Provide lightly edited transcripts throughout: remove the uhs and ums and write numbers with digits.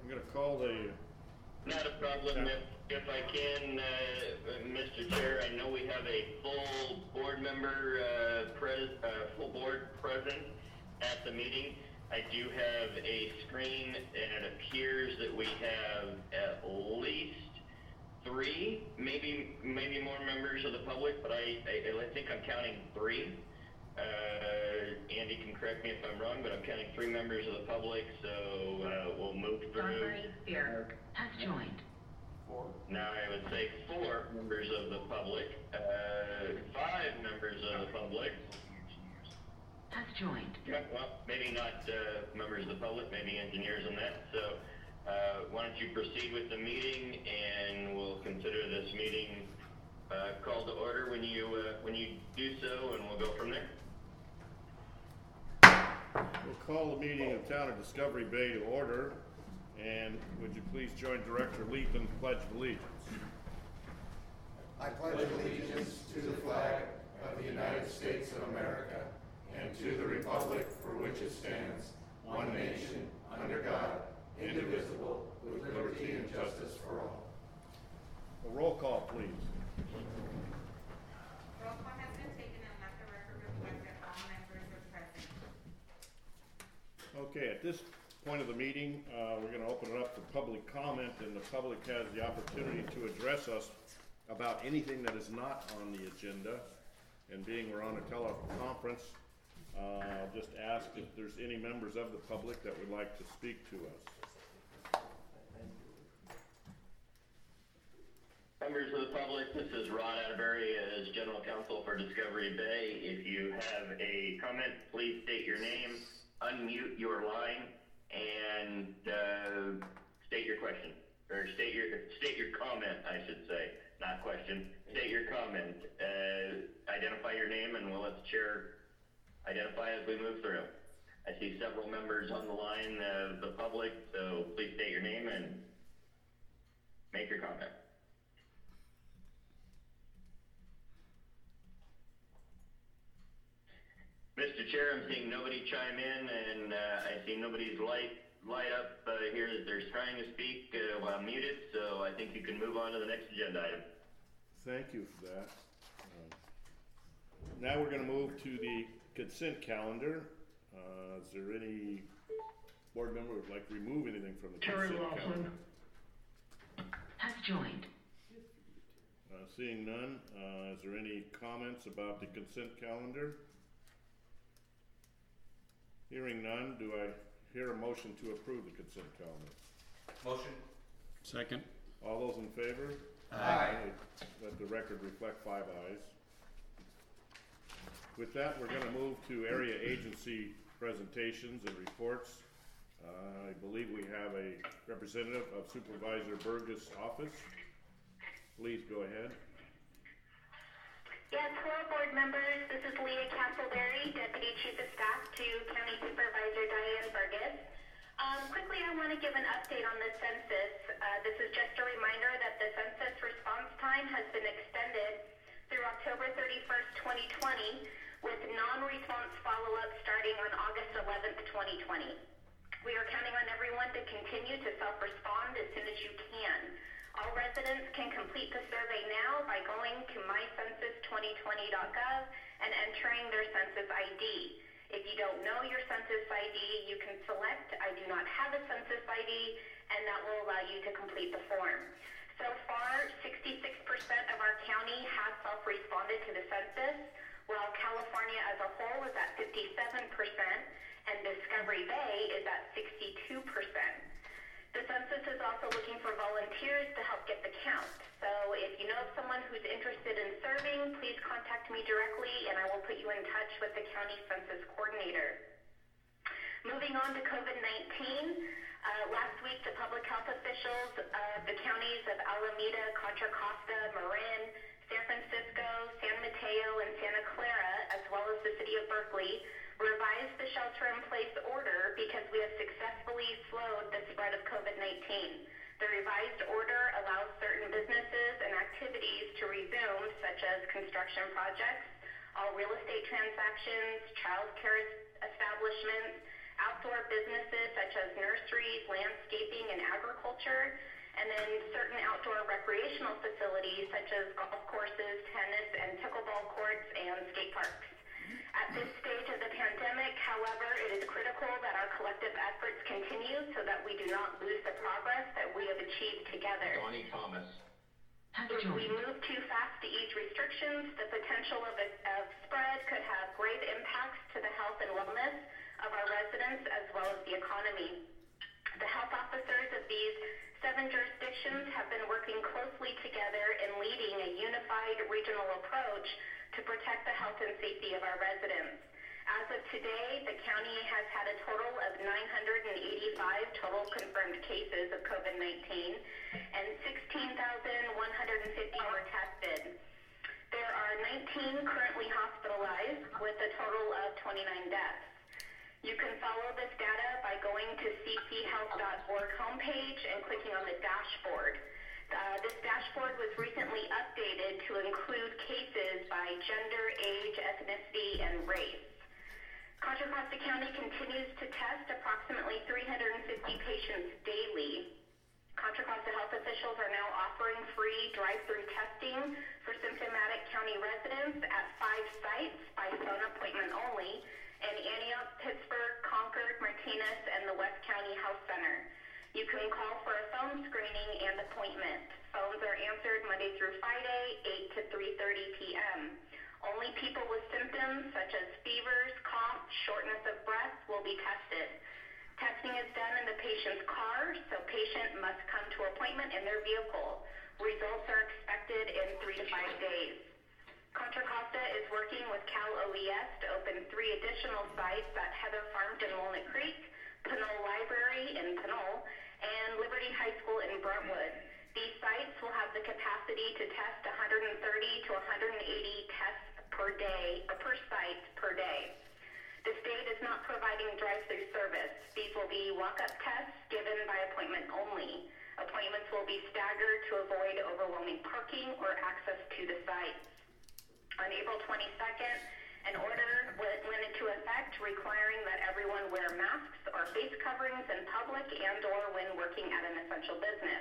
I'm going to call the... Not a problem. If I can, Mr. Chair, I know we have a full board member, full board present at the meeting. I do have a screen, and it appears that we have at least 3, maybe more members of the public, but I think I'm counting 3. Andy can correct me if I'm wrong, but I'm counting 3 members of the public, so we'll move through. John Spear has joined. 4. Now I would say 4 members of the public, 5 members of the public. Has joined. Yeah, well, maybe not members of the public, maybe engineers and that. So why don't you proceed with the meeting, and we'll consider this meeting called to order when you do so, and we'll go from there. We'll call the meeting of Town of Discovery Bay to order, and would you please join Director Leith in the Pledge of Allegiance? I pledge allegiance to the flag of the United States of America and to the republic for which it stands, one nation, under God, indivisible, with liberty and justice for all. A roll call, please. Roll call has been taken and let the record reflect that all members are present. Okay, at this point of the meeting, we're going to open it up for public comment, and the public has the opportunity to address us about anything that is not on the agenda. And being we're on a teleconference, I'll just ask if there's any members of the public that would like to speak to us. Members of the public, this is Ron Atterbury as General Counsel for Discovery Bay. If you have a comment, please state your name, unmute your line, and state your question, or state your comment, I should say, not question. State your comment. Identify your name, and we'll let the chair identify as we move through. I see several members on the line of the public, so please state your name and make your comment. Mr. Chair, I'm seeing nobody chime in, and I see nobody's light up here that they're trying to speak while muted, so I think you can move on to the next agenda item. Thank you for that. Now we're going to move to the consent calendar. Is there any board member who would like to remove anything from the consent calendar? Has joined. Seeing none, is there any comments about the consent calendar? Hearing none, do I hear a motion to approve the consent calendar? Motion. Second. All those in favor? Aye. Let the record reflect 5 ayes. With that, we're going to move to area agency presentations and reports. I believe we have a representative of Supervisor Burgess' office. Please go ahead. Yes, hello board members. This is Leah Castleberry, Deputy Chief of Staff to County Supervisor Diane Burgess. Quickly, I want to give an update on the census. This is just a reminder that the census response time has been extended through October 31st, 2020, with non-response follow-up starting on August 11th, 2020. We are counting on everyone to continue to self-respond as soon as you can. All residents can complete the survey now by going to mycensus2020.gov and entering their census ID. If you don't know your census ID, you can select I do not have a census ID, and that will allow you to complete the form. So far, 66% of our county has self-responded to the census, while California as a whole is at 57%, and Discovery Bay is at 62%. The census is also looking for volunteers to help get the count. So if you know of someone who's interested in serving, please contact me directly and I will put you in touch with the county census coordinator. Moving on to COVID-19, last week the public health officials of the counties of Alameda, Contra Costa, Marin, San Francisco, San Mateo, and Santa Clara, as well as the city of Berkeley, revised the shelter-in-place order because we have successfully slowed the spread of COVID-19. The revised order allows certain businesses and activities to resume, such as construction projects, all real estate transactions, child care establishments, outdoor businesses such as nurseries, landscaping, and agriculture, and then certain outdoor recreational facilities such as golf courses, tennis and pickleball courts, and skate parks. At this stage of the pandemic, however, it is critical that our collective efforts continue so that we do not lose the progress that we have achieved together. Donnie Thomas. Has If we joined. move too fast to ease restrictions, the potential of spread could have grave impacts to the health and wellness of our residents as well as the economy. The health officers of these 7 jurisdictions have been working closely together in leading a unified regional approach to protect the health and safety of our residents. As of today, the county has had a total of 985 total confirmed cases of COVID-19 and 16,150 were tested. There are 19 currently hospitalized with a total of 29 deaths. You can follow this data by going to cchealth.org homepage and clicking on the dashboard. This dashboard was recently updated to include cases by gender, age, ethnicity, and race. Contra Costa County continues to test approximately 350 patients daily. Contra Costa health officials are now offering free drive-through testing for symptomatic county residents at 5 sites by phone appointment only in Antioch, Pittsburgh, Concord, Martinez, and the West County Health Center. You can call for a phone screening and appointment. Phones are answered Monday through Friday, 8 to 3:30 p.m. Only people with symptoms such as fevers, cough, shortness of breath will be tested. Testing is done in the patient's car, so patient must come to appointment in their vehicle. Results are expected in 3 to 5 days. Contra Costa is working with Cal OES to open 3 additional sites at Heather Farms in Walnut Creek, Pinole Library in Pinole, and Liberty High School in Brentwood. These sites will have the capacity to test 130 to 180 tests per day, or per site per day. The state is not providing drive-through service. These will be walk-up tests given by appointment only. Appointments will be staggered to avoid overwhelming parking or access to the sites. On April 22nd, an order went into effect requiring that everyone wear masks or face coverings in public and or when working at an essential business.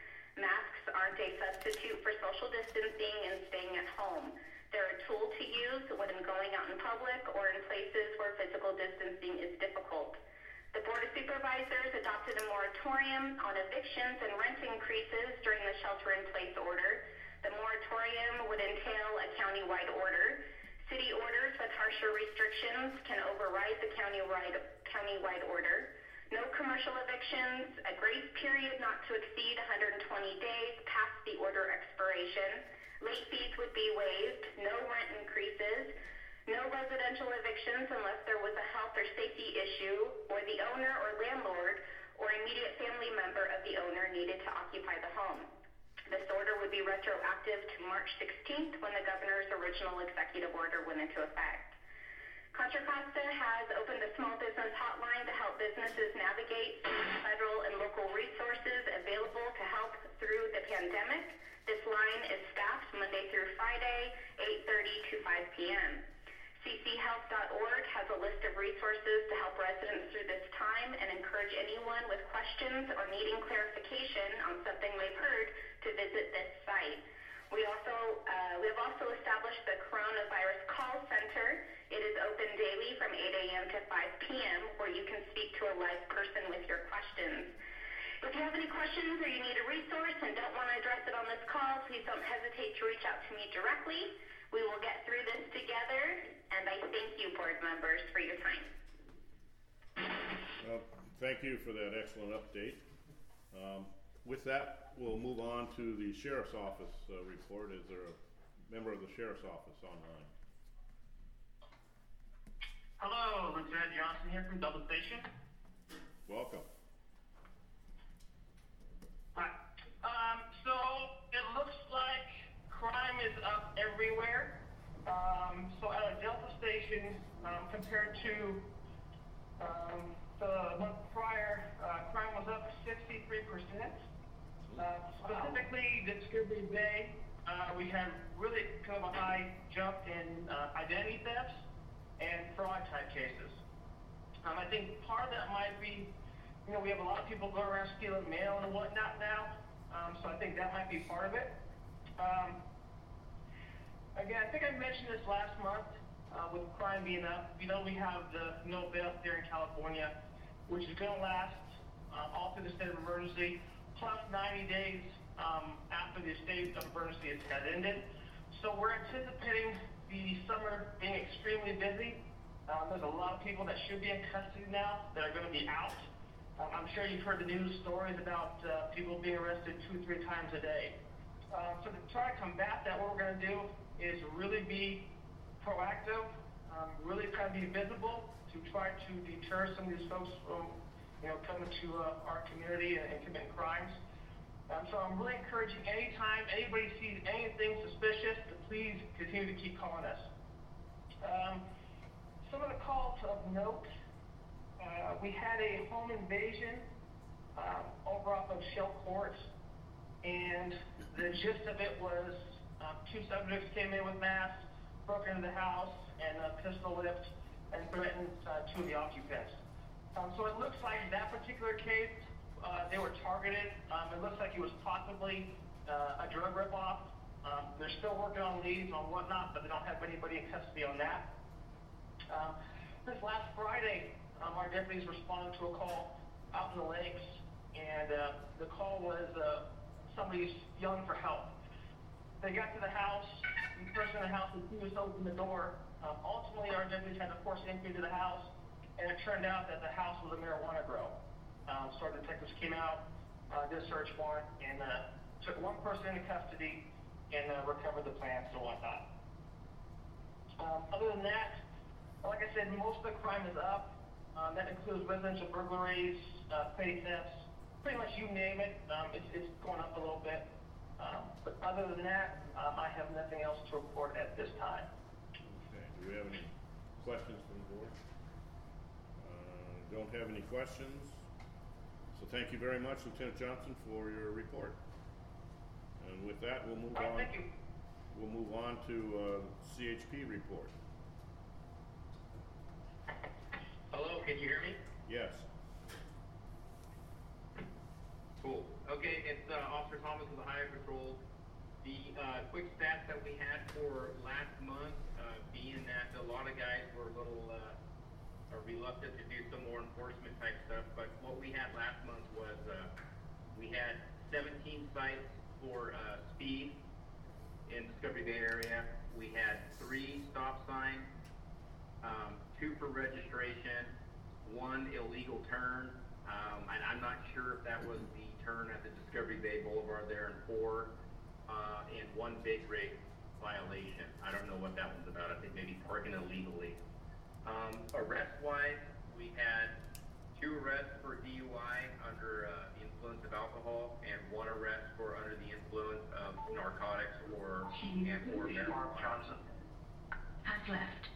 Masks aren't a substitute for social distancing and staying at home. They're a tool to use when going out in public or in places where physical distancing is difficult. The Board of Supervisors adopted a moratorium on evictions and rent increases during the shelter-in-place order. The moratorium would entail a countywide order. City orders with harsher restrictions can override the countywide order. No commercial evictions, a grace period not to exceed 120 days past the order expiration. Late fees would be waived, no rent increases, no residential evictions unless there was a health or safety issue or the owner or landlord or immediate family member of the owner needed to occupy the home. This order would be retroactive to March 16th when the governor's original executive order went into effect. Contra Costa has opened a small business hotline to help businesses navigate federal and local resources available to help through the pandemic. This line is staffed Monday through Friday, 8:30 to 5 p.m. cchealth.org has a list of resources to help residents through this time and encourage anyone with questions or needing clarification on something they've heard to visit this site. We have also established the Coronavirus Call Center. It is open daily from 8 a.m. to 5 p.m. where you can speak to a live person with your questions. If you have any questions or you need a resource and don't want to address it on this call, please don't hesitate to reach out to me directly. We will get through this together, and I thank you, board members, for your time. Well, thank you for that excellent update. With that, we'll move on to the Sheriff's Office report. Is there a member of the Sheriff's Office online? Hello, Lieutenant Johnson here from Double Station. Welcome. Hi. So it looks like crime is up everywhere. So at our Delta Station, compared to the month prior, crime was up 63%. Specifically, Discovery Bay, we had really kind of a high jump in identity thefts and fraud type cases. I think part of that might be we have a lot of people going around stealing mail and whatnot now, so I think that might be part of it. Again, I think I mentioned this last month, with crime being up. We have the no bail here in California, which is going to last all through the state of emergency, plus 90 days after the state of emergency has ended. So we're anticipating the summer being extremely busy. There's a lot of people that should be in custody now that are going to be out. I'm sure you've heard the news stories about people being arrested 2-3 times a day. So to try to combat that, what we're going to do is really be proactive, really try to be visible to try to deter some of these folks from, coming to our community and committing crimes. So I'm really encouraging anytime anybody sees anything suspicious to please continue to keep calling us. Some of the calls of note, we had a home invasion over off of Shell Court, and the gist of it was 2 subjects came in with masks, broke into the house, and pistol whipped and threatened 2 of the occupants. So it looks like that particular case, they were targeted. It looks like it was possibly a drug ripoff. They're still working on leads on whatnot, but they don't have anybody in custody on that. This last Friday, our deputies responded to a call out in the lakes, and the call was somebody's yelling for help. They got to the house. The person in the house refused to open the door. Ultimately, our deputies had to force entry into the house, and it turned out that the house was a marijuana grow. So our detectives came out, did a search warrant, and took 1 person into custody and recovered the plants and whatnot. Other than that, like I said, most of the crime is up. That includes residential burglaries, petty thefts, pretty much you name it. It's going up a little bit. But other than that, I have nothing else to report at this time. Okay, do we have any questions from the board? Don't have any questions. So thank you very much, Lieutenant Johnson, for your report. And with that, we'll move on. Thank you. We'll move on to CHP report. Hello, can you hear me? Yes. Cool. Okay, it's Officer Thomas of the Highway Patrol. The quick stats that we had for last month, being that a lot of guys were a little reluctant to do some more enforcement type stuff, but what we had last month was we had 17 sites for speed in Discovery Bay area. We had 3 stop signs, 2 for registration, 1 illegal turn, and I'm not sure if that was the turn at the Discovery Bay Boulevard there, and 4, and 1 big rig violation. I don't know what that one's about. I think maybe parking illegally. Arrest-wise, we had 2 arrests for DUI under the influence of alcohol, and 1 arrest for under the influence of narcotics or marijuana. Has left.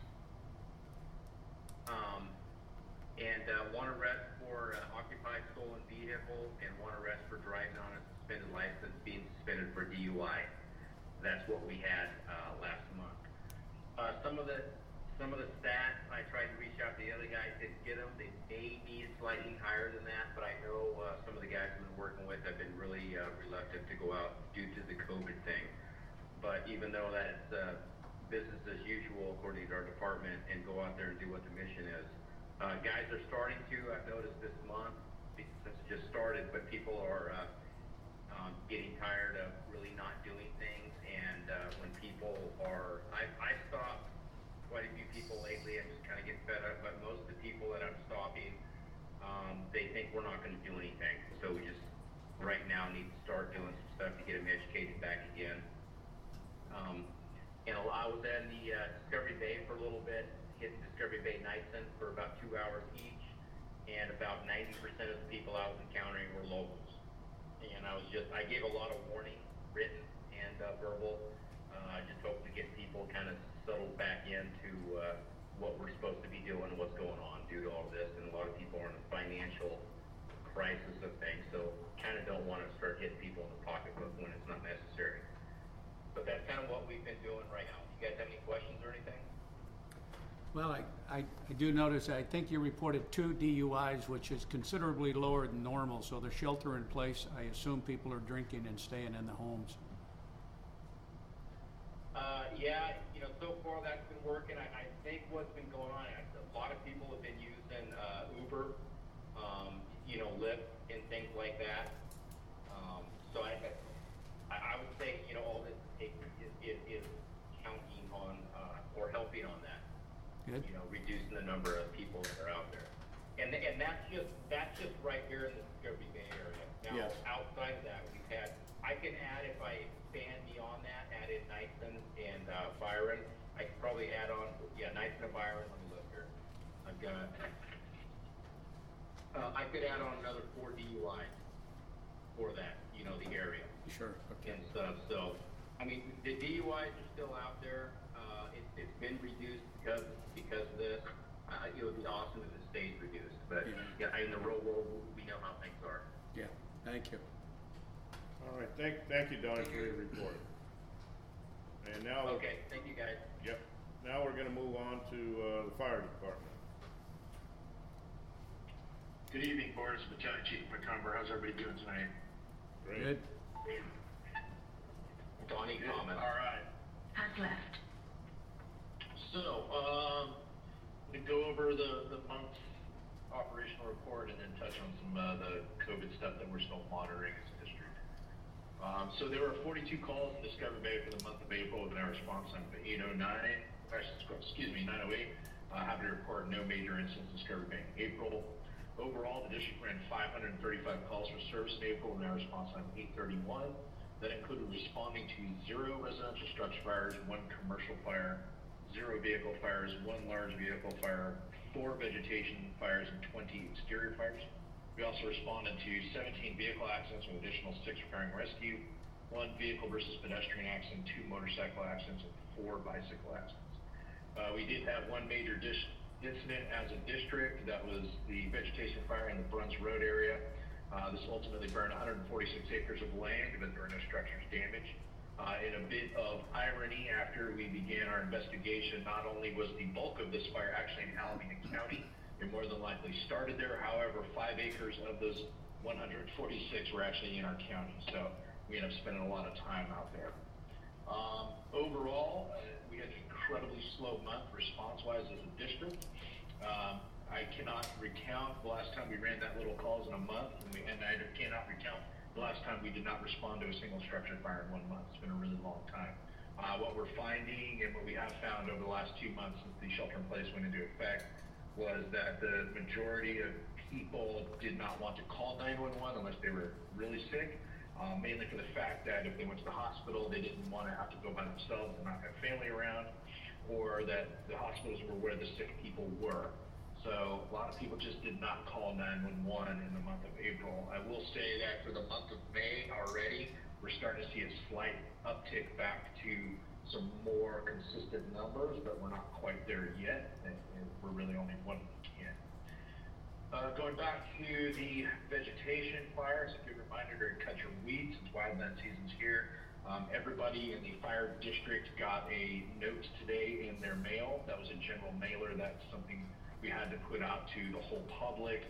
And 1 arrest for occupied stolen vehicle, and 1 arrest for driving on a suspended license, being suspended for DUI. That's what we had last month. Some of the stats, I tried to reach out to the other guys, didn't get them. They may be slightly higher than that, but I know some of the guys I've been working with have been really reluctant to go out due to the COVID thing. But even though that it's business as usual according to our department, and go out there and do what the mission is. Guys are starting to, I've noticed this month, since it just started, but people are getting tired of really not doing things, and when people are, I stopped quite a few people lately. I'm just kind of getting fed up, but most of the people that I'm stopping, they think we're not going to do anything. So we just right now need to start doing some stuff to get them educated back again. And I was in the Discovery Bay for a little bit, hit Discovery Bay Knightson for about 2 hours each, and about 90% of the people I was encountering were locals. And I gave a lot of warning, written and verbal. I just hope to get people kind of settled back into what we're supposed to be doing and what's going on due to all this. And a lot of people are in a financial crisis of things, so kind of don't want to start hitting people in the pocketbook when it's not necessary. But that's kind of what we've been doing right now. You guys have any questions or anything? Well, I do notice, I think you reported 2 DUIs, which is considerably lower than normal, so the shelter in place, I assume people are drinking and staying in the homes. Yeah, so far that's been working. I think what's been going on, a lot of people have been using Uber, Lyft and things like that. So I would say, all this is counting on or helping on that. Good. Reducing the number of people that are out there. And that's just right here in the Discovery Bay area. Now, Yes. outside of that, we've had, I can add, if I expand beyond that, add in Knightson and Byron. I could probably add on, Knightson and Byron. Let me look here. I've got, I could add on another 4 DUIs for that, the area. Sure. Okay. And stuff. So, I mean, the DUIs are still out there. It's been reduced because of this. It would be awesome if it stays reduced, but in the real world, we know how things are. Yeah. Thank you. All right, thank you, Donnie, for your report. And now, Okay, thank you guys. Yep. Now we're gonna move on to the fire department. Good evening, Board. It's Battalion Chief McCumber. How's everybody doing tonight? Great. Good. Donnie, comment. All right. Has left. So, we go over the month's operational report and then touch on some of the COVID stuff that we're still monitoring as a district. So there were 42 calls in Discovery Bay for the month of April with an hour response time of 9:08. Happy to report no major incidents in Discovery Bay in April. Overall, the district ran 535 calls for service in April with an hour response time of 8:31. That included responding to 0 residential structure fires, 1 commercial fire, 0 vehicle fires, 1 large vehicle fire, 4 vegetation fires, and 20 exterior fires. We also responded to 17 vehicle accidents with additional 6 repairing rescue, 1 vehicle versus pedestrian accident, 2 motorcycle accidents, and 4 bicycle accidents. We did have 1 major incident as a district. That was the vegetation fire in the Bruns Road area. This ultimately burned 146 acres of land, but there were no structures damaged. In a bit of irony, after we began our investigation, not only was the bulk of this fire actually in Alameda County, it more than likely started there. However, 5 acres of those 146 were actually in our county, so we ended up spending a lot of time out there. Overall, we had an incredibly slow month response-wise as a district. I cannot recount the last time we ran that little calls in a month, and I cannot recount the last time we did not respond to a single structure fire in 1 month. It's been a really long time. What we're finding and what we have found over the last 2 months since the shelter in place went into effect was that the majority of people did not want to call 911 unless they were really sick, mainly for the fact that if they went to the hospital, they didn't want to have to go by themselves and not have family around, or that the hospitals were where the sick people were. So a lot of people just did not call 911 in the month of April. I will say that for the month of May already, we're starting to see a slight uptick back to some more consistent numbers, but we're not quite there yet, and we're really only 1 week in. Going back to the vegetation fires, a good reminder to cut your weeds since wildland season's here. Everybody in the fire district got a note today in their mail. That was a general mailer. That's something we had to put out to the whole public.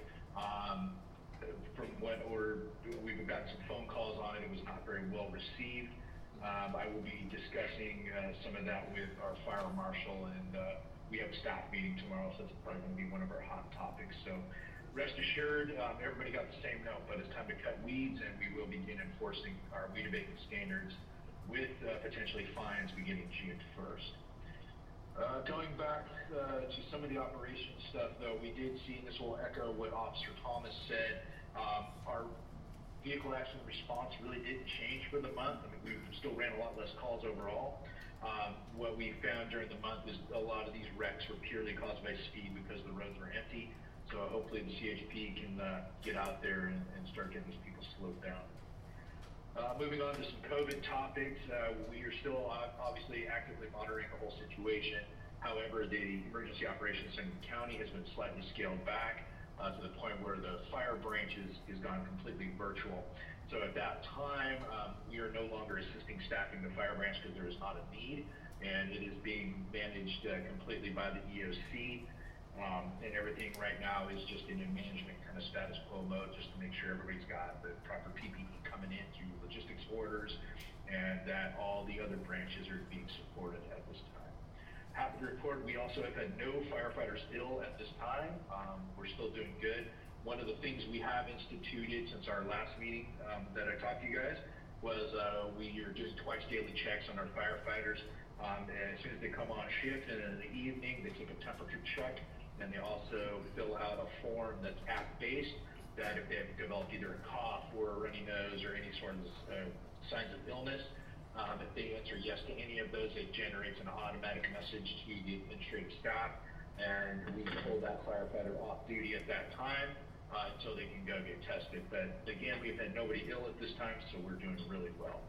From what we've gotten some phone calls on it, it was not very well received. I will be discussing some of that with our fire marshal, and we have a staff meeting tomorrow, so it's probably going to be one of our hot topics. So rest assured, everybody got the same note, but it's time to cut weeds, and we will begin enforcing our weed abatement standards with potentially fines beginning June 1st. Going back to some of the operational stuff, though, we did see, and this will echo what Officer Thomas said, our vehicle accident response really didn't change for the month. I mean, we still ran a lot less calls overall. What we found during the month is a lot of these wrecks were purely caused by speed because the roads were empty. So hopefully the CHP can get out there and start getting these people slowed down. Moving on to some COVID topics, we are still obviously actively monitoring the whole situation. However, the emergency operations in the county has been slightly scaled back to the point where the fire branch is gone completely virtual. So at that time, we are no longer assisting staffing the fire branch because there is not a need. and it is being managed completely by the EOC. And everything right now is just in a management kind of status quo mode, just to make sure everybody's got the proper PPE coming in through logistics orders, and that all the other branches are being supported at this time. Happy to report we also have had no firefighters ill at this time. We're still doing good. One of the things we have instituted since our last meeting that I talked to you guys was we are doing twice daily checks on our firefighters. As soon as they come on shift, and in the evening they take a temperature check, and they also fill out a form that's app-based, that if they have developed either a cough or a runny nose or any sort of signs of illness, if they answer yes to any of those, it generates an automatic message to the administrative staff, and we pull that firefighter off duty at that time until they can go get tested. But again, we've had nobody ill at this time, so we're doing really well.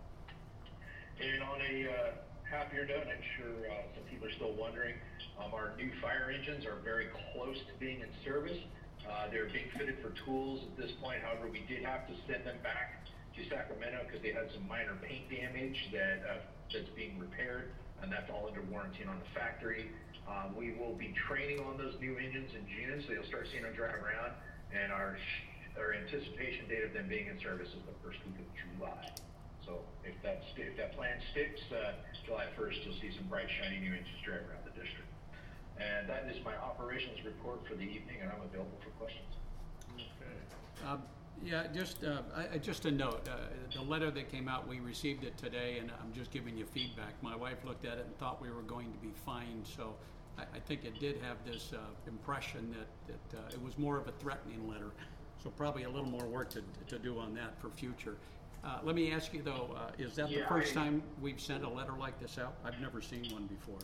And on a happier note, I'm sure some people are still wondering, our new fire engines are very close to being in service. They're being fitted for tools at this point. However, we did have to send them back to Sacramento because they had some minor paint damage that's being repaired, and that's all under warranty on the factory. We will be training on those new engines in June, so you'll start seeing them drive around, and our anticipation date of them being in service is the first week of July. So if that plan sticks, July 1st, you'll see some bright, shiny new engines drive around the district. And that is my operations report for the evening, and I'm available for questions. Okay. Yeah, just a note, the letter that came out, we received it today, and I'm just giving you feedback. My wife looked at it and thought we were going to be fined, so I think it did have this impression that it was more of a threatening letter. So probably a little more work to do on that for future. Let me ask you though, is that the first time we've sent a letter like this out? I've never seen one before.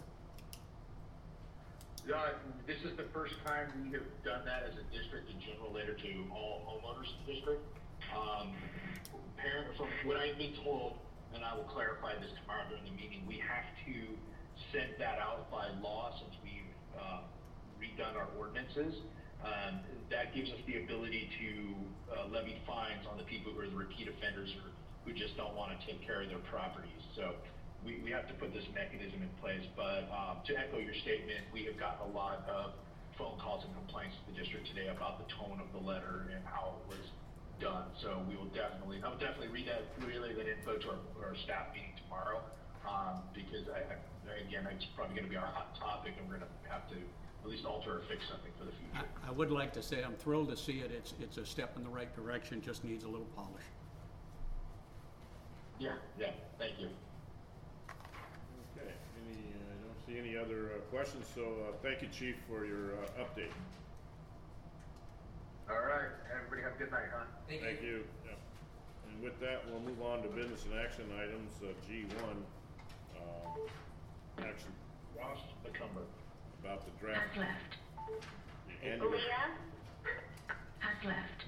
This is the first time we have done that as a district, a general letter to all homeowners in the district. From what I've been told, and I will clarify this tomorrow during the meeting, we have to send that out by law since we've redone our ordinances. That gives us the ability to levy fines on the people who are the repeat offenders or who just don't want to take care of their properties. So we have to put this mechanism in place. But to echo your statement, we have gotten a lot of phone calls and complaints to the district today about the tone of the letter and how it was done. So I will definitely relay that info to our staff meeting tomorrow, because again, it's probably going to be our hot topic, and we're going to have to at least alter or fix something for the future. I would like to say I'm thrilled to see it. It's a step in the right direction, just needs a little polish. Yeah, thank you. Okay, I don't see any other questions, so thank you, Chief, for your update. All right, everybody have a good night, huh? Thank you. Yeah. And with that, we'll move on to business and action items. G1, action Ross McCumber. about the draft. Has left. The annual. Leah? Has left.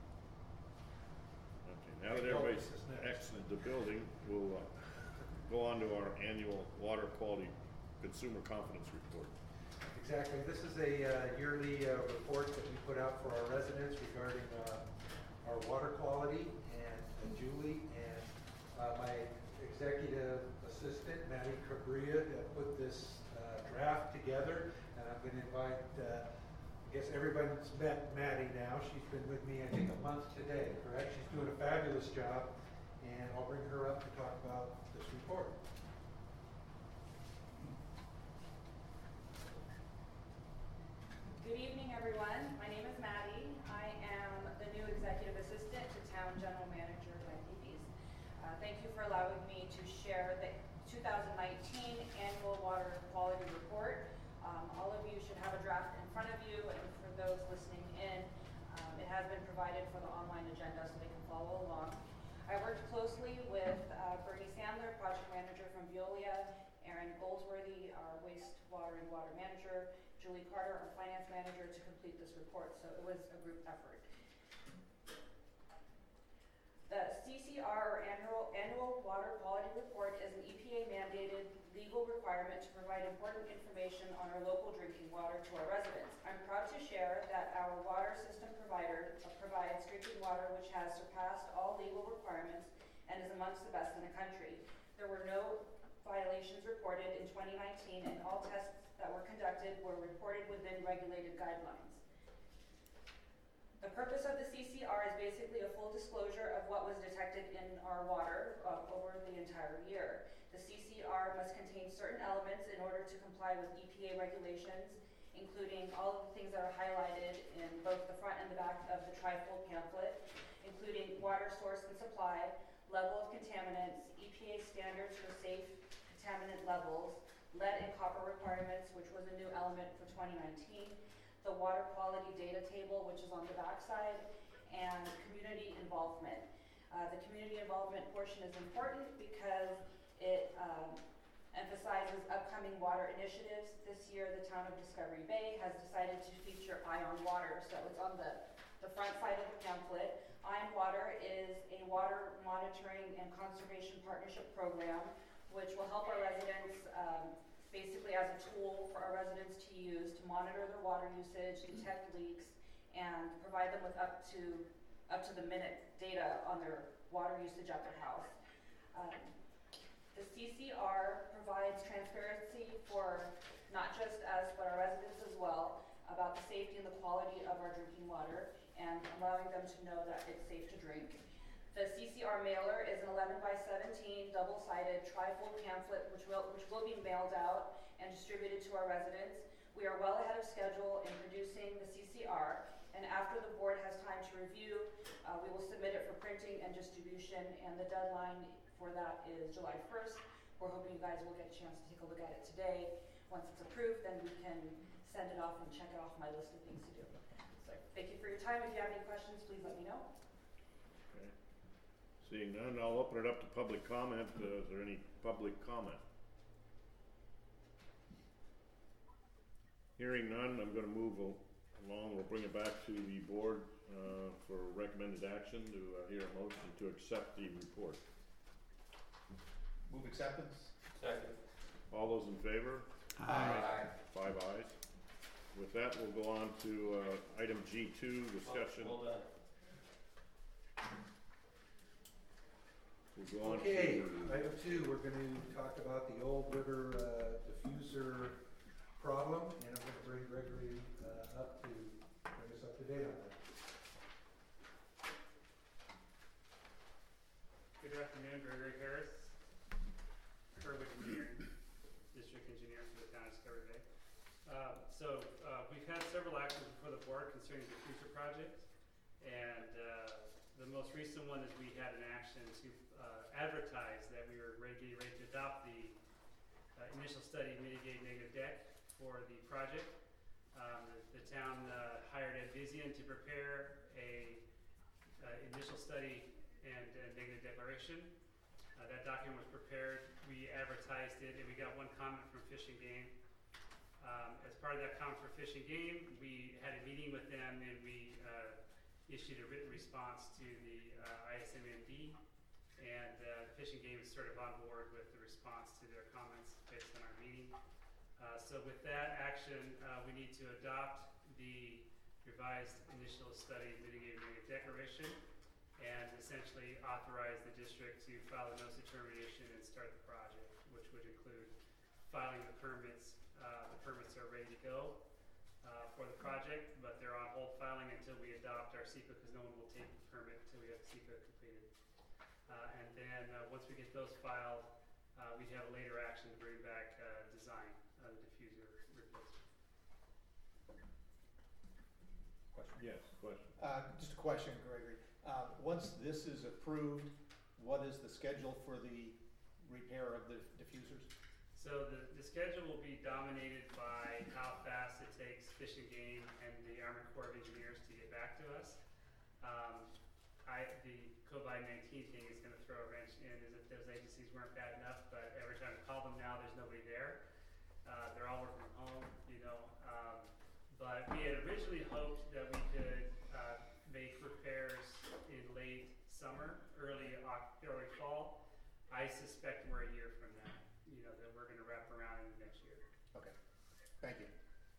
Okay, now that everybody's exited the building, we'll go on to our annual water quality consumer confidence report. Exactly. This is a yearly report that we put out for our residents regarding our water quality. And Julie and my executive assistant, Maddie Cabria, have put this draft together. And I'm going to invite, I guess everyone's met Maddie now. She's been with me, I think, a month today, correct? She's doing a fabulous job. And I'll bring her up to talk about this report. Good evening, everyone. My name is Maddie. I am the new executive assistant to Town General Manager Wendy Dees. Thank you for allowing me to share the 2019 Annual Water Quality Report. All of you should have a draft in front of you, and for those listening in, it has been provided for the online agenda so they can follow along. I worked closely with Bernie Sandler, project manager from Veolia, Aaron Goldsworthy, our wastewater and water manager, Julie Carter, our finance manager, to complete this report, so it was a group effort. The CCR, or Annual Water Quality Report, is an EPA-mandated legal requirement to provide important information on our local drinking water to our residents. I'm proud to share that our water system provider provides drinking water which has surpassed all legal requirements and is amongst the best in the country. There were no violations reported in 2019, and all tests that were conducted were reported within regulated guidelines. The purpose of the CCR is basically a full disclosure of what was detected in our water over the entire year. The CCR must contain certain elements in order to comply with EPA regulations, including all of the things that are highlighted in both the front and the back of the trifold pamphlet, including water source and supply, level of contaminants, EPA standards for safe contaminant levels, lead and copper requirements, which was a new element for 2019, the water quality data table, which is on the back side, and community involvement. The community involvement portion is important because it emphasizes upcoming water initiatives. This year, the town of Discovery Bay has decided to feature Ion Water, so it's on the front side of the pamphlet. Ion Water is a water monitoring and conservation partnership program, which will help our residents basically as a tool for our residents to use to monitor their water usage, detect leaks, and provide them with up to the minute data on their water usage at their house. The CCR provides transparency for not just us, but our residents as well, about the safety and the quality of our drinking water, and allowing them to know that it's safe to drink. The CCR mailer is an 11 by 17 double-sided trifold pamphlet which will be mailed out and distributed to our residents. We are well ahead of schedule in producing the CCR, and after the board has time to review, we will submit it for printing and distribution, and the deadline for that is July 1st. We're hoping you guys will get a chance to take a look at it today. Once it's approved, then we can send it off and check it off my list of things to do. So thank you for your time. If you have any questions, please let me know. Okay. Seeing none, I'll open it up to public comment. Is there any public comment? Hearing none, I'm going to move along. We'll bring it back to the board for recommended action to hear a motion to accept the report. Move acceptance. Second. All those in favor? Aye. 5 ayes. With that, we'll go on to item G2, discussion. Hold on. We'll go on Okay, to item 2, we're going to talk about the Old River diffuser problem, and I'm going to bring Gregory up to bring us up to date on that. Good afternoon, Gregory Harris, Urban Engineering, District Engineer for the town of Discovery Bay. We've had several actions before the board concerning the diffuser project, and the most recent one is we had an action to advertise that we were ready to adopt the initial study mitigate negative deck for the project. The town hired Ed Vizian to prepare a initial study and negative declaration. That document was prepared, we advertised it, and we got one comment from Fish and Game. As part of that comment for Fish and Game, we had a meeting with them, and we issued a written response to the ISMND, and Fish and Game is sort of on board with the response to their comments based on our meeting. So with that action, we need to adopt the revised initial study mitigating negative declaration and essentially authorize the district to file a notice of termination and start the project, which would include filing the permits. The permits are ready to go for the project, but they're on hold filing until we adopt our SEPA because no one will take the permit until we have SEPA completed. And then once we get those filed, we'd have a later action to bring back design of the diffuser replacement. Question. yes, question. Just a question, Gregory. Once this is approved, what is the schedule for the repair of the diffusers? So the schedule will be dominated by how fast it takes Fish and Game and the Army Corps of Engineers to get back to us. The COVID-19 thing is going to throw a wrench in as if those agencies weren't bad enough, but every time I call them now, there's nobody there. They're all working from home, but we had originally hoped that we could make repairs in late summer, early fall. I suspect we're a year from now, that we're going to wrap around in next year. Okay, thank you.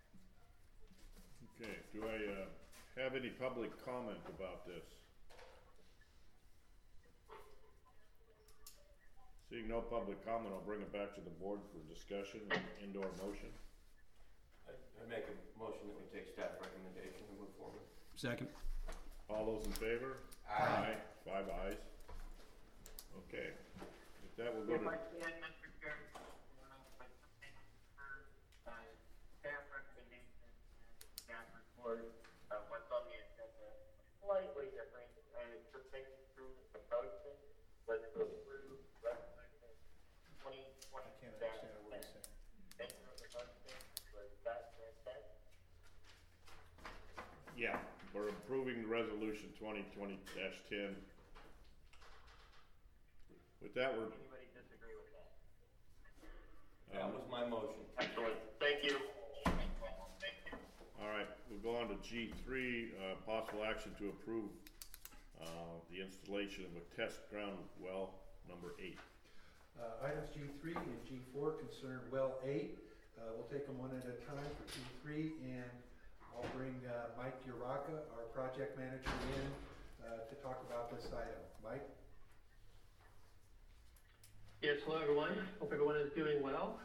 Okay, do I have any public comment about this? Seeing no public comment, I'll bring it back to the board for discussion and indoor motion. I make a motion that we take staff recommendation and move forward. Second. All those in favor? Aye. 5 ayes. Okay. With that, we'll go to. If I can, Mr. Chair, staff recommendation and staff report, what's on the agenda, slightly different, and it's just taking through the posting. Let's go through resolution 2020. I can't understand what he's saying. Was that consent? Yeah, we're approving the resolution 2020-10. With that, we're. Anybody disagree with that? That was my motion. Excellent. Thank you. All right, we'll go on to G3, possible action to approve the installation of a test ground well number 8. Items G3 and G4 concern well 8. We'll take them one at a time for G3, and I'll bring Mike Uraka, our project manager, in to talk about this item. Mike? Yes, hello everyone. Hope everyone is doing well.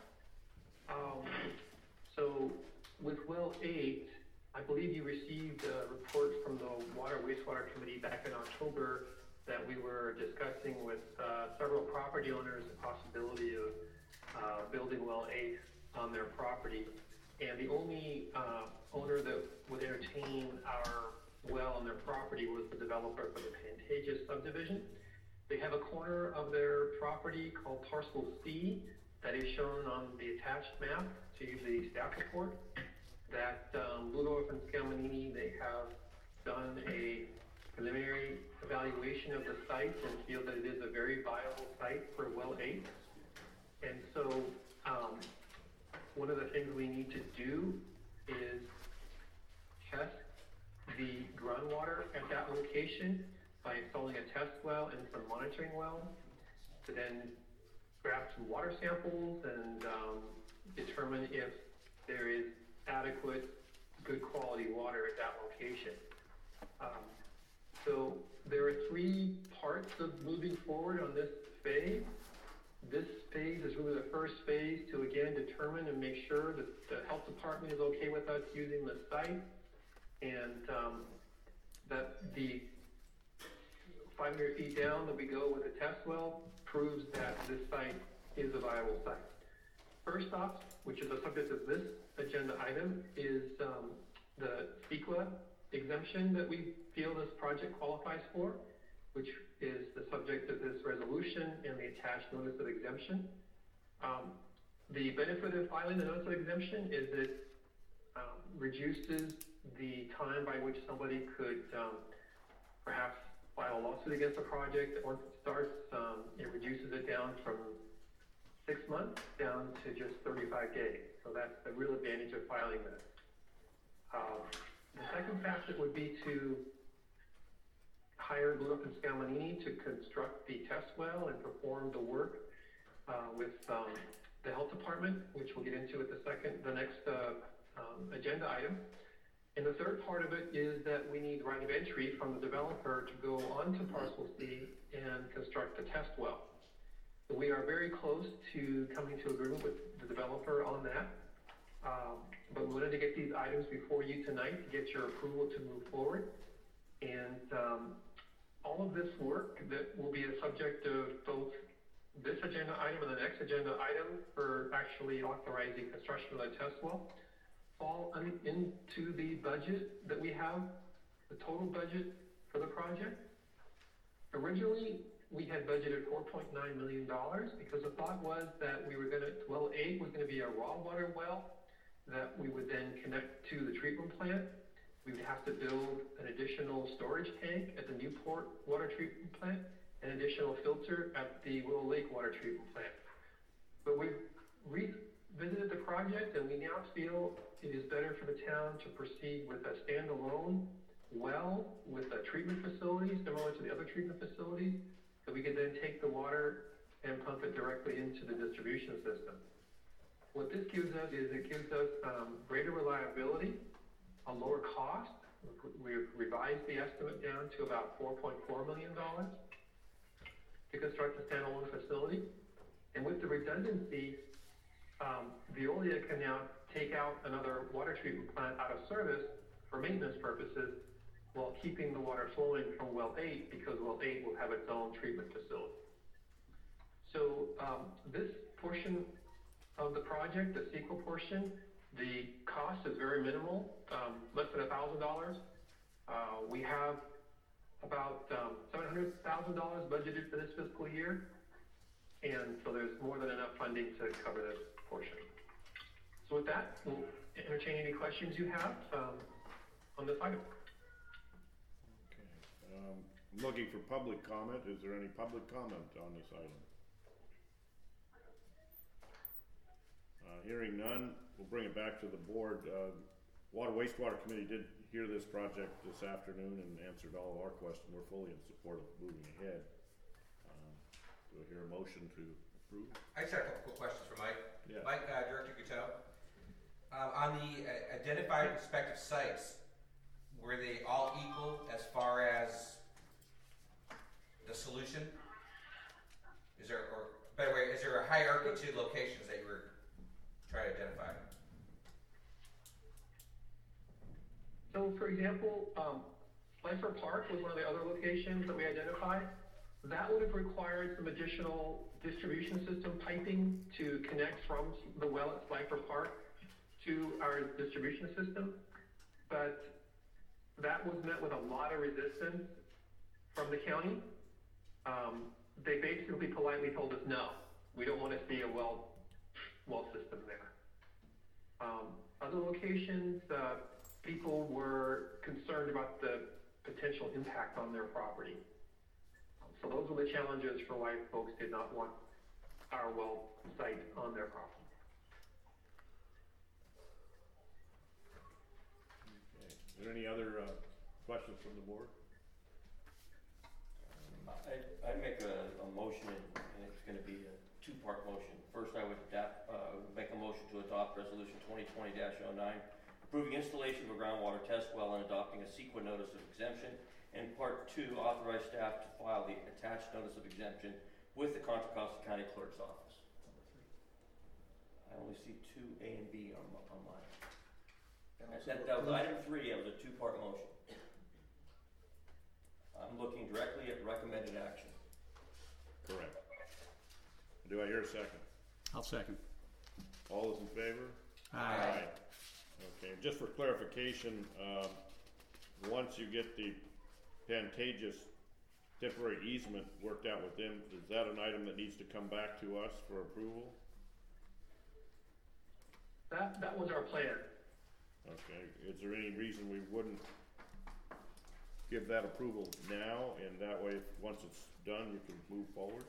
So with well 8, I believe you received a report from the Water Wastewater Committee back in October that we were discussing with several property owners the possibility of building well 8 on their property. And the only owner that would entertain our well on their property was the developer for the Pantages subdivision. They have a corner of their property called Parcel C that is shown on the attached map to the staff report. That Ludorf and Scalmanini, they have done a preliminary evaluation of the site and feel that it is a very viable site for well 8. And so one of the things we need to do is test the groundwater at that location by installing a test well and some monitoring wells to then grab some water samples and determine if there is adequate, good quality water at that location. So there are 3 parts of moving forward on this phase. This phase is really the first phase to again determine and make sure that the health department is okay with us using the site, and that the 500 feet down that we go with the test well proves that this site is a viable site. First off, which is the subject of this agenda item, is the CEQA exemption that we feel this project qualifies for, which is the subject of this resolution and the attached notice of exemption. The benefit of filing the notice of exemption is it reduces the time by which somebody could perhaps file a lawsuit against a project. Once it starts, it reduces it down from 6 months down to just 35 days. So that's the real advantage of filing this. The second facet would be to hire Ludorf and Scalmanini to construct the test well and perform the work with the health department, which we'll get into at the next agenda item. And the third part of it is that we need right of entry from the developer to go onto Parcel C and construct the test well. So we are very close to coming to agreement with the developer on that. But we wanted to get these items before you tonight to get your approval to move forward. And all of this work that will be a subject of both this agenda item and the next agenda item for actually authorizing construction of the test well fall into the budget that we have, the total budget for the project. Originally, we had budgeted $4.9 million because the thought was that we were well 8 was going to be a raw water well that we would then connect to the treatment plant. We would have to build an additional storage tank at the Newport water treatment plant, an additional filter at the Willow Lake water treatment plant. But we've revisited the project, and we now feel it is better for the town to proceed with a standalone well with a treatment facility similar to the other treatment facilities, so we could then take the water and pump it directly into the distribution system. What this gives us is it gives us greater reliability, a lower cost. We've revised the estimate down to about $4.4 million to construct a standalone facility. And with the redundancy, Veolia can now take out another water treatment plant out of service for maintenance purposes while keeping the water flowing from well 8, because well 8 will have its own treatment facility. So this portion of the project, the CEQA portion, the cost is very minimal, less than $1,000. We have about $700,000 budgeted for this fiscal year, and so there's more than enough funding to cover this portion. So with that, we'll entertain any questions you have on this item. Okay. I'm looking for public comment. Is there any public comment on this item? Hearing none, we'll bring it back to the board. Water Wastewater Committee did hear this project this afternoon and answered all of our questions. We're fully in support of moving ahead. Do I hear a motion to approve? I just had a couple quick questions for Mike. Yeah. Mike, Director Guteau, on the identified respective sites, were they all equal as far as the solution? Is there, or better way, is there a hierarchy to locations that you were trying to identify? So, for example, Slifer Park was one of the other locations that we identified. That would have required some additional distribution system piping to connect from the well at Slifer Park to our distribution system. But that was met with a lot of resistance from the county. They basically politely told us, no, we don't want to see a well system there. Other locations, people were concerned about the potential impact on their property. So those were the challenges for why folks did not want our well site on their property. Okay. Is there any other questions from the board? I'd make a motion, and it's going to be a two-part motion. First, I would make a motion to adopt Resolution 2020-09, approving installation of a groundwater test well and adopting a CEQA notice of exemption. And part 2, authorize staff to file the attached notice of exemption with the Contra Costa County Clerk's Office. I only see 2A and B on mine. That was item 3. That was a two-part motion. I'm looking directly at recommended action. Correct. Do I hear a second? I'll second. All those in favor? Aye. Okay, just for clarification, once you get the Pantages temporary easement worked out with them, is that an item that needs to come back to us for approval? That was our plan. Okay, is there any reason we wouldn't give that approval now, and that way, once it's done, you can move forward?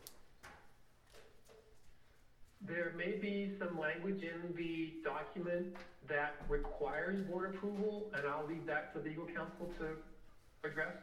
There may be some language in the document that requires board approval, and I'll leave that to legal counsel to address.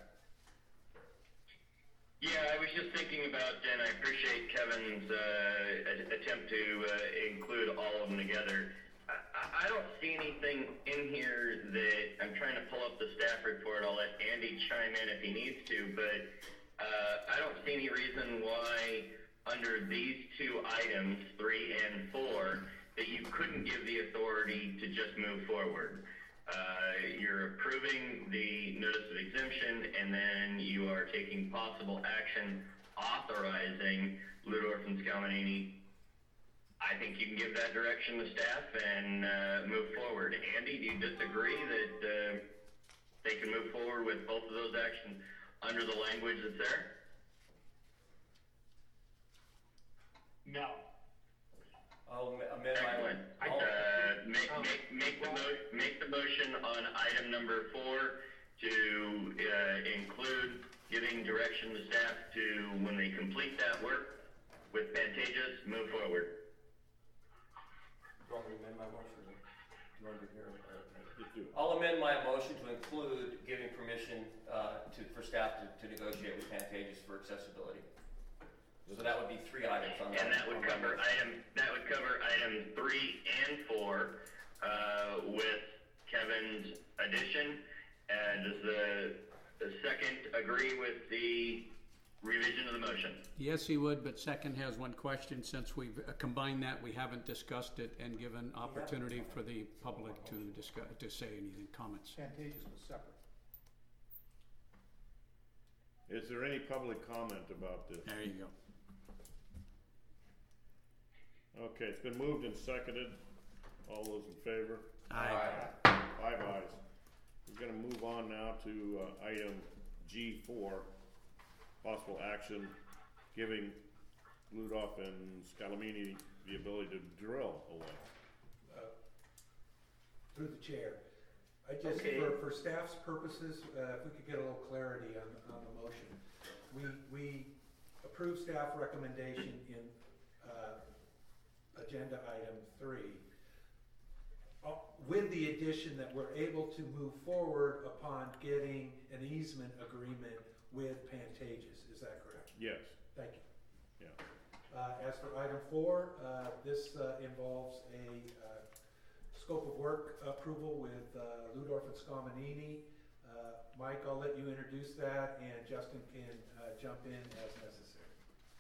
Yeah, I was just thinking about, and I appreciate Kevin's attempt to include all of them together. I don't see anything in here that, I'm trying to pull up the staff report, I'll let Andy chime in if he needs to, but I don't see any reason why under these two items, 3 and 4, that you couldn't give the authority to just move forward. You're approving the notice of exemption, and then you are taking possible action authorizing Ludorf and Scalinini. I think you can give that direction to staff and move forward. Andy, do you disagree that they can move forward with both of those actions under the language that's there? No. I'll amend my Excellent. Make the motion on item number 4 to include giving direction to staff to, when they complete that work with Pantages, move forward. Do you want me to amend my motion? Do you want to hear it? I'll amend my motion to include giving permission for staff to negotiate with Pantages for accessibility. So that would be 3 items on that. And that would cover item 3 and 4 with Kevin's addition. Does the second agree with the revision of the motion? Yes, he would, but second has one question. Since we've combined that, we haven't discussed it and given opportunity for the public to discuss, to say anything, comments. Pantages was separate. Is there any public comment about this? There you go. Okay, it's been moved and seconded. All those in favor? Aye. 5 ayes. We're gonna move on now to item G4, possible action giving Ludoff and Scalamini the ability to drill a well. Through the chair. I just, Okay. for staff's purposes, if we could get a little clarity on the motion. We approve staff recommendation in agenda item 3, with the addition that we're able to move forward upon getting an easement agreement with Pantages. Is that correct? Yes. Thank you. Yeah. As for item 4, this involves a scope of work approval with Ludorf and Scalamini. Mike, I'll let you introduce that, and Justin can jump in as necessary.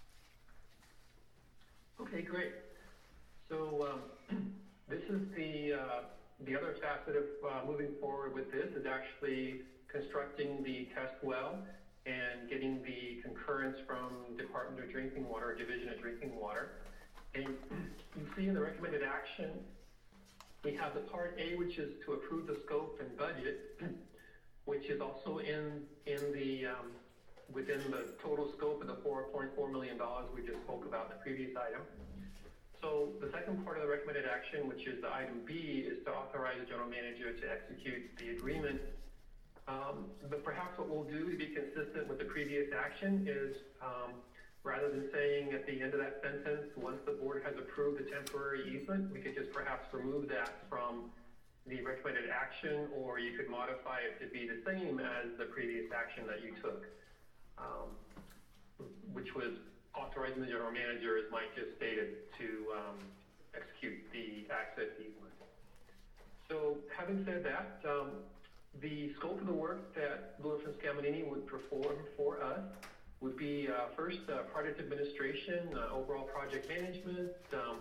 Okay, great. So this is the other facet of moving forward with this is actually constructing the test well and getting the concurrence from Department of Drinking Water, Division of Drinking Water. And you see in the recommended action, we have the Part A, which is to approve the scope and budget, which is also in the within the total scope of the $4.4 million we just spoke about in the previous item. So the second part of the recommended action, which is the item B, is to authorize the general manager to execute the agreement. But perhaps what we'll do to be consistent with the previous action is rather than saying at the end of that sentence, once the board has approved the temporary easement, we could just perhaps remove that from the recommended action, or you could modify it to be the same as the previous action that you took, which was authorizing the general manager, as Mike just stated, to execute the access easement. So having said that, the scope of the work that Ludorf and Scalamini would perform for us would be first project administration, overall project management,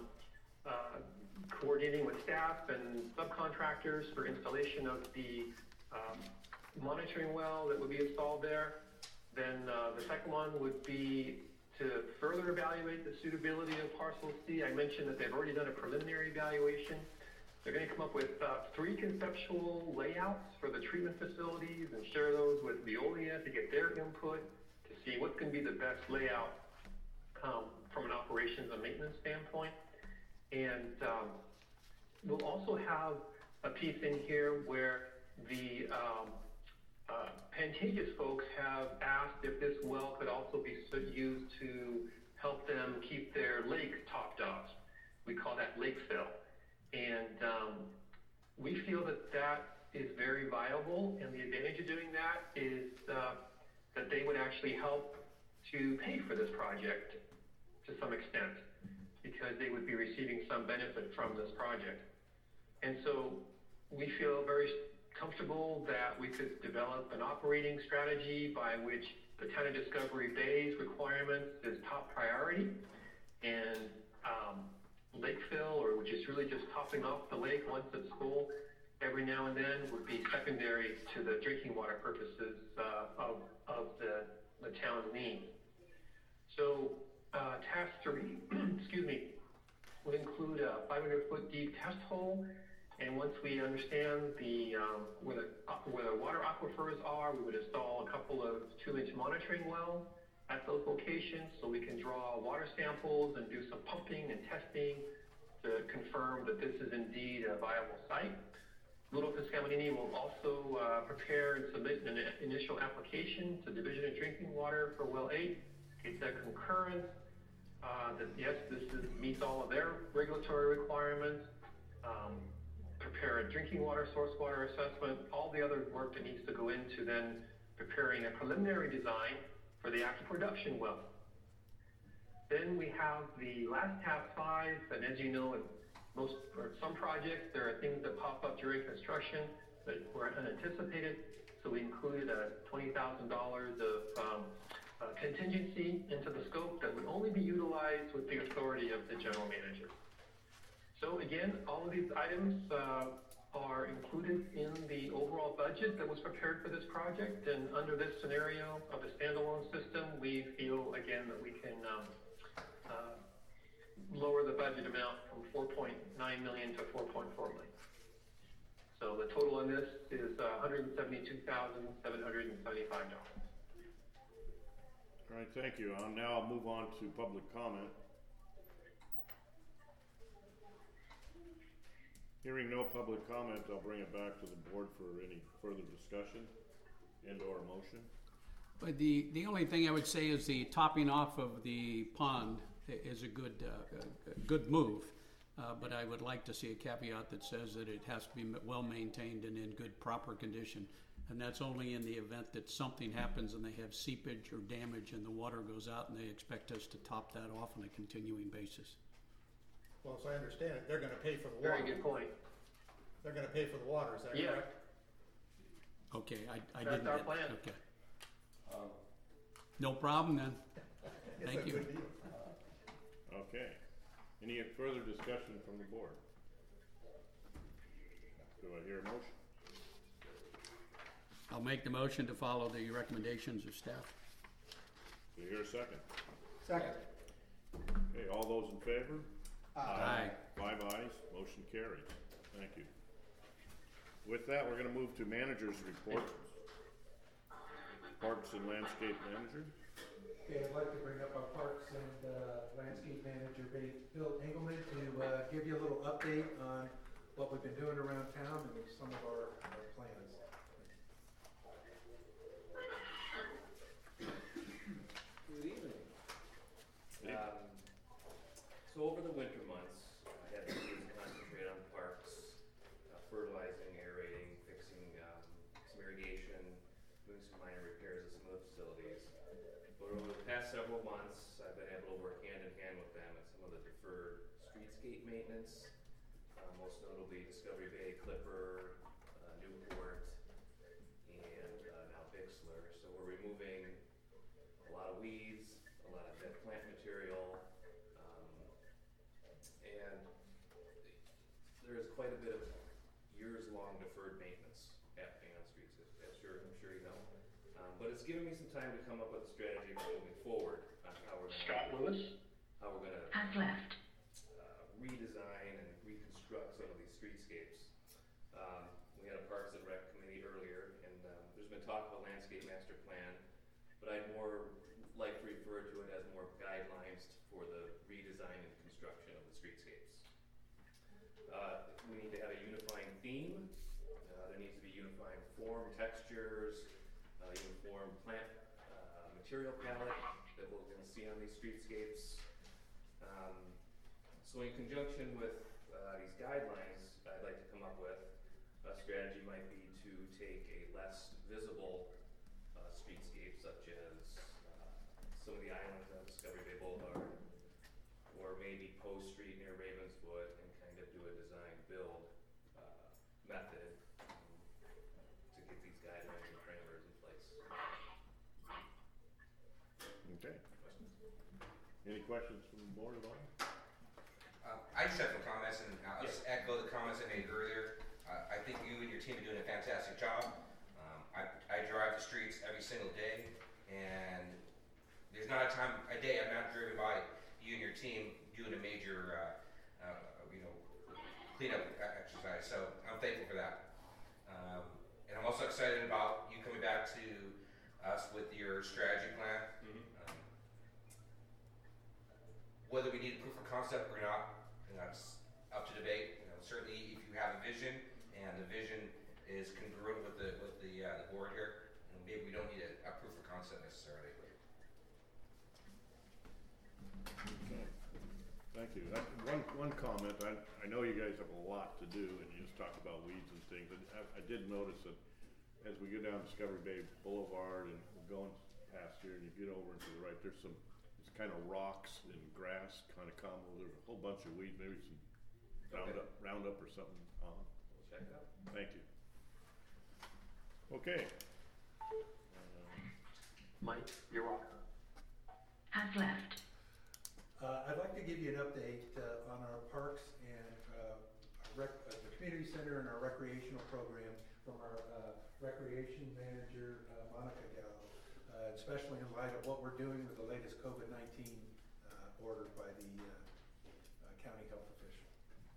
coordinating with staff and subcontractors for installation of the monitoring well that would be installed there. Then the second one would be to further evaluate the suitability of Parcel C. I mentioned that they've already done a preliminary evaluation. They're going to come up with 3 conceptual layouts for the treatment facilities and share those with Veolia to get their input to see what's going to be the best layout from an operations and maintenance standpoint. And we'll also have a piece in here where the Pantages folks have asked if this well could also be used to help them keep their lake topped off. We call that lake fill. And we feel that that is very viable, and the advantage of doing that is that they would actually help to pay for this project to some extent, because they would be receiving some benefit from this project. And so we feel very comfortable that we could develop an operating strategy by which the town of Discovery Bay's requirements is top priority, and lake fill, or which is really just topping off the lake once it's full every now and then, would be secondary to the drinking water purposes of the town's needs. So task 3, excuse me, would include a 500-foot deep test hole. And once we understand where the water aquifers are, we would install a couple of 2-inch monitoring wells at those locations so we can draw water samples and do some pumping and testing to confirm that this is indeed a viable site. Ludorf and Scalamini will also prepare and submit an initial application to Division of Drinking Water for Well 8. Get that concurrence that yes, this meets all of their regulatory requirements. Prepare a drinking water, source water assessment, all the other work that needs to go into then preparing a preliminary design for the actual production well. Then we have the last task 5, and as you know, in some projects, there are things that pop up during construction that were unanticipated. So we included $20,000 of contingency into the scope that of the general manager. So again, all of these items are included in the overall budget that was prepared for this project, and under this scenario of a standalone system, we feel again that we can lower the budget amount from $4.9 million to $4.4 million. So the total on this is $172,775. All right, thank you. Now I'll move on to public comment. Hearing no public comment, I'll bring it back to the board for any further discussion and or motion. But the only thing I would say is the topping off of the pond is a good move. But I would like to see a caveat that says that it has to be well maintained and in good, proper condition. And that's only in the event that something happens and they have seepage or damage and the water goes out and they expect us to top that off on a continuing basis. Well, as I understand it, they're gonna pay for the water. Very good point. They're gonna pay for the water, is that Yeah. correct? Okay, I That's didn't. our plan. Okay. No problem then. It's Thank a you. good deal. Okay. Any further discussion from the board? Do I hear a motion? I'll make the motion to follow the recommendations of staff. Do you hear a second? Second. Okay, all those in favor? Aye. 5 ayes, motion carries. Thank you. With that, we're gonna move to manager's report. Parks and Landscape Manager. Okay, I'd like to bring up our Parks and Landscape Manager, Bill Engelman, to give you a little update on what we've been doing around town and some of our plans. Good evening. So over the winter months, I had the teams concentrate on parks, fertilizing, aerating, fixing some irrigation, doing some minor repairs of some of the facilities. But over the past several months, I've been able to work hand in hand with them at some of the deferred streetscape maintenance, most notably Discovery Bay, Clipper, Newport, and now Bixler. So we're removing a lot of weeds, a lot of dead plant material, and there is quite a bit of years-long deferred maintenance happening on streets, I'm sure you know. But it's given me some time to come up with a strategy for moving forward on how we're going to Has left. Redesign and reconstruct some of these streetscapes. We had a Parks and Rec committee earlier, and there's been talk of a landscape master plan, but I'd more like to refer to it as more guidelines for the redesign and construction of the streetscapes. We need to have a unifying theme. There needs to be unifying form, textures, uniform plant material palette that we're going to see on these streetscapes. So in conjunction with these guidelines, I'd like to come up with a strategy might be to take a less visible streetscape, such as some of the islands on Discovery Bay Boulevard, or maybe Post Street near Ravenswood, and kind of do a design build method to get these guidelines and parameters in place. Okay. Any questions from the board at all? I just have some comments, and I'll just echo the comments I made earlier. I think you and your team are doing a fantastic job. I drive the streets every single day, and there's not a day I'm not driven by you and your team doing a major, cleanup exercise. So I'm thankful for that. And I'm also excited about you coming back to us with your strategy plan. Whether we need a proof of concept or not, that's up to debate. Certainly, if you have a vision and the vision is congruent with the board here, maybe we don't need a proof of concept necessarily. Okay. Thank you. One comment. I know you guys have a lot to do, and you just talked about weeds and things. And I did notice that as we go down Discovery Bay Boulevard and we're going past here, and you get over and to the right, there's some. It's kind of rocks and grass kind of combo. There's a whole bunch of weeds, maybe some Roundup or something on. We'll check it out. Thank you. Okay. Mike, you're welcome. Has left. I'd like to give you an update on our parks and the community center and our recreational program from our recreation manager, Monica Gallo, especially in light of what we're doing with the latest COVID-19 order by the county health official.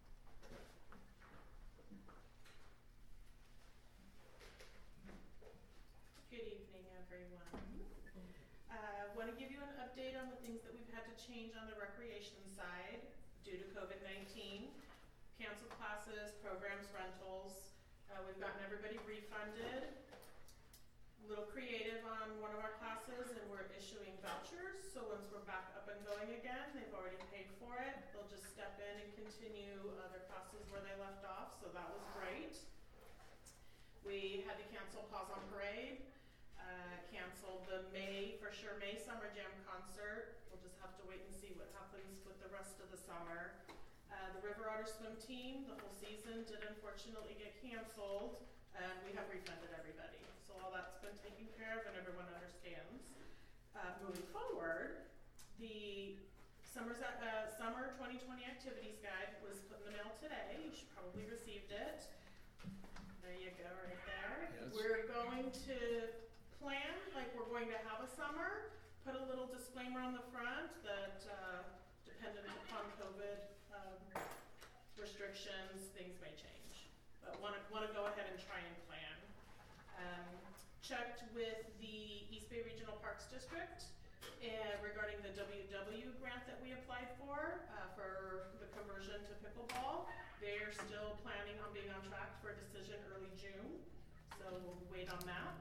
Good evening, everyone. Want to give you an update on the things that we've had to change on the recreation side due to COVID-19. Canceled classes, programs, rentals. We've gotten everybody refunded. A little creative on one of our classes, and we're issuing vouchers. So once we're back up and going again, they've already paid for it. They'll just step in and continue their classes where they left off. So that was great. We had to cancel Pause on Parade. Canceled the May Summer Jam concert. We'll just have to wait and see what happens with the rest of the summer. The River Otter swim team, the whole season did unfortunately get canceled, and we have refunded everybody. So all that's been taken care of and everyone understands. Moving forward, the summer 2020 activities guide was put in the mail today. You should probably received it. There you go, right there. Yes. We're going to plan like we're going to have a summer. Put a little disclaimer on the front that dependent upon COVID restrictions, things may change. But want to go ahead and try and plan. Checked with the East Bay Regional Parks District regarding the WW grant that we applied for the conversion to pickleball. They're still planning on being on track for a decision early June, so we'll wait on that.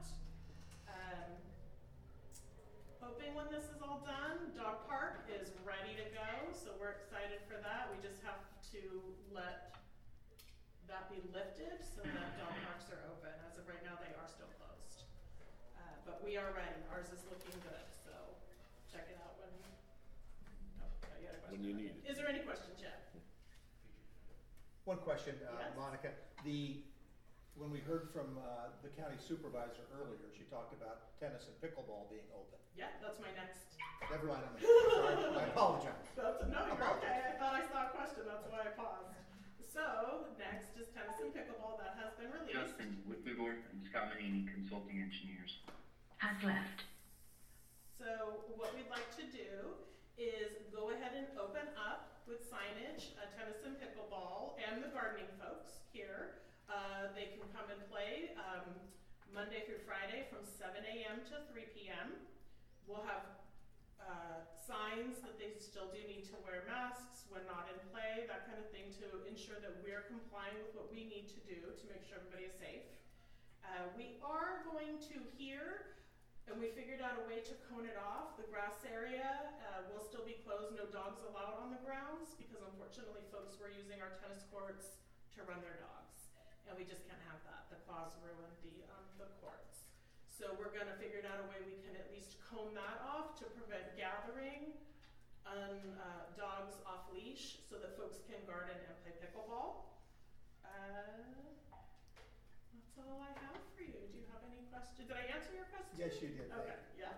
Hoping when this is all done, dog park is ready to go, so we're excited for that. We just have to let that be lifted so that dog parks are open. As of right now, they are still closed. But we are ready. Ours is looking good, so check it out when you had a question. When you need it. Is there any questions yet? One question, Yes. Monica. When we heard from the county supervisor earlier, she talked about tennis and pickleball being open. Yeah, that's my next. Never mind, sorry, I apologize. No, you're okay. I thought I saw a question, that's why I paused. So, next is tennis and pickleball. That has been released. Justin Whitmore and Scott Manini, Consulting Engineers. Has left. So, what we'd like to do is go ahead and open up with signage, tennis and pickleball, and the gardening folks here. They can come and play Monday through Friday from 7 a.m. to 3 p.m. We'll have signs that they still do need to wear masks when not in play, that kind of thing, to ensure that we're complying with what we need to do to make sure everybody is safe. We are going to here, and we figured out a way to cone it off. The grass area will still be closed, no dogs allowed on the grounds, because unfortunately folks were using our tennis courts to run their dogs. And we just can't have that. The claws ruined the courts. So we're gonna figure out a way we can at least cone that off to prevent gathering dogs off leash so that folks can garden and play pickleball. That's all I have for you. Do you have any questions? Did I answer your question? Yes, you did. Okay, yeah.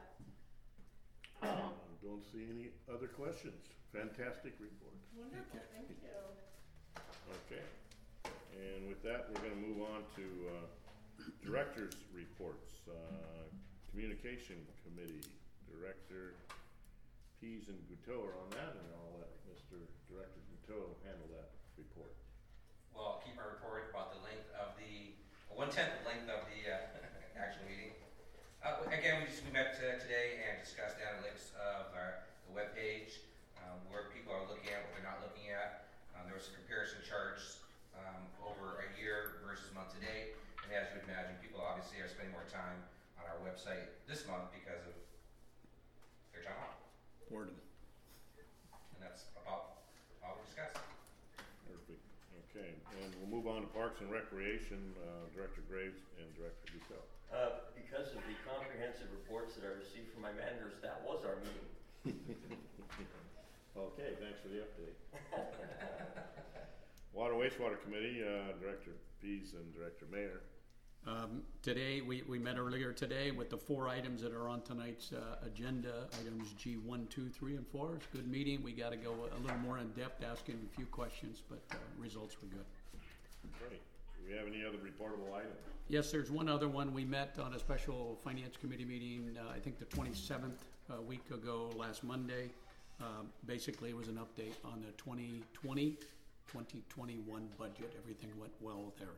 Don't see any other questions. Fantastic report. Wonderful, thank you. Okay. And with that, we're going to move on to director's reports. Communication Committee, Director Pease and Gouteau are on that, and I'll let Mr. Director Gouteau handle that report. Well, I'll keep my report about the length of one-tenth the length of the actual meeting. Again, we met today and discussed the analytics of the webpage, where people are looking at, what they're not looking at. There was some comparison charts over a year versus month to date. And as you would imagine, people obviously are spending more time on our website this month because of their time off. Boredom. And that's about all we discussed. Perfect. Okay, and we'll move on to Parks and Recreation, Director Graves and Director Gouteau. Because of the comprehensive reports that I received from my managers, that was our meeting. Okay, thanks for the update. Water Wastewater Committee, Director Pease and Director Mayer. Today, we met earlier today with the 4 items that are on tonight's agenda, items G 1, 2, 3, and 4. It's a good meeting. We got to go a little more in depth, asking a few questions, but results were good. Great. Do we have any other reportable items? Yes, there's one other one. We met on a special finance committee meeting, I think the 27th, a week ago, last Monday. Basically, it was an update on the 2020-2021 budget. Everything went well there.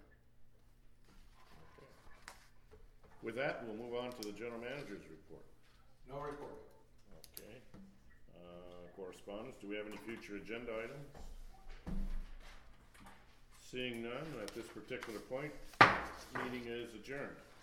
With that, we'll move on to the general manager's report. No report. Okay. Correspondence, do we have any future agenda items? Seeing none, at this particular point, meeting is adjourned.